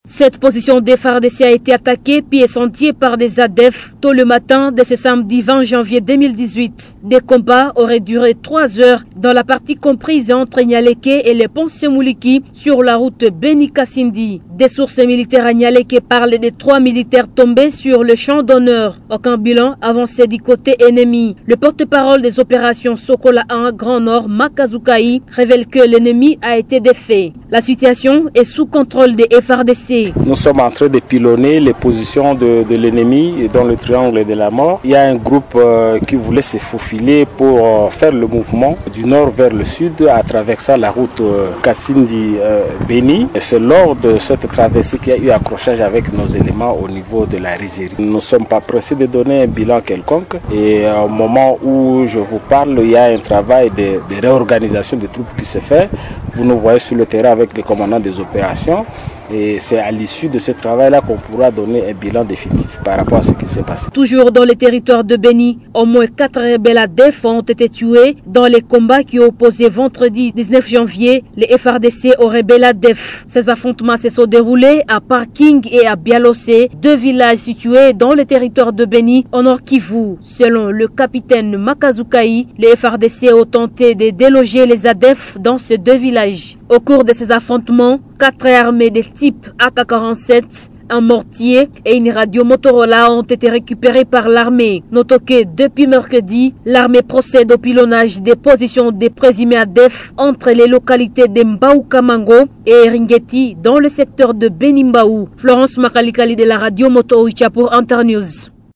Cette position des FARDC a été attaquée pieds et sentiers par des ADF tôt le matin de ce samedi 20 janvier 2018. Des combats auraient duré 3 heures dans la partie comprise entre Nialeke et les ponts Semouliki sur la route Beni-Kassindi. Des sources militaires à Nialeke parlent de 3 militaires tombés sur le champ d'honneur. Aucun bilan avancé du côté ennemi. Le porte-parole des opérations Sokola 1 Grand Nord, Makazukai, révèle que l'ennemi a été défait. La situation est sous contrôle des FARDC. Nous sommes en train de pilonner les positions de l'ennemi dans le triangle de la mort. Il y a un groupe qui voulait se faufiler pour faire le mouvement du nord vers le sud à traversant la route Kassindi-Beni. C'est lors de cette traversée qu'il y a eu accrochage avec nos éléments au niveau de la rizerie. Nous ne sommes pas pressés de donner un bilan quelconque et au moment où je vous parle, il y a un travail de réorganisation des troupes qui se fait. Vous nous voyez sur le terrain avec les commandants des opérations. Et c'est à l'issue de ce travail-là qu'on pourra donner un bilan définitif par rapport à ce qui s'est passé. Toujours dans les territoires de Beni, au moins 4 rebelles ADF ont été tués dans les combats qui opposaient vendredi 19 janvier les FARDC aux rebelles ADF. Ces affrontements se sont déroulés à Parking et à Bialosé, 2 villages situés dans le territoire de Beni, au Nord Kivu. Selon le capitaine Makazukai, les FARDC ont tenté de déloger les ADF dans ces 2 villages. Au cours de ces affrontements, 4 armées de type AK-47, un mortier et une radio Motorola ont été récupérés par l'armée. Notons que depuis mercredi, l'armée procède au pilonnage des positions des présumés ADF entre les localités de Mbao-Kamango et Ringeti dans le secteur de Beni-Mbao. Florence Makalikali de la radio Moto Oicha pour Internews.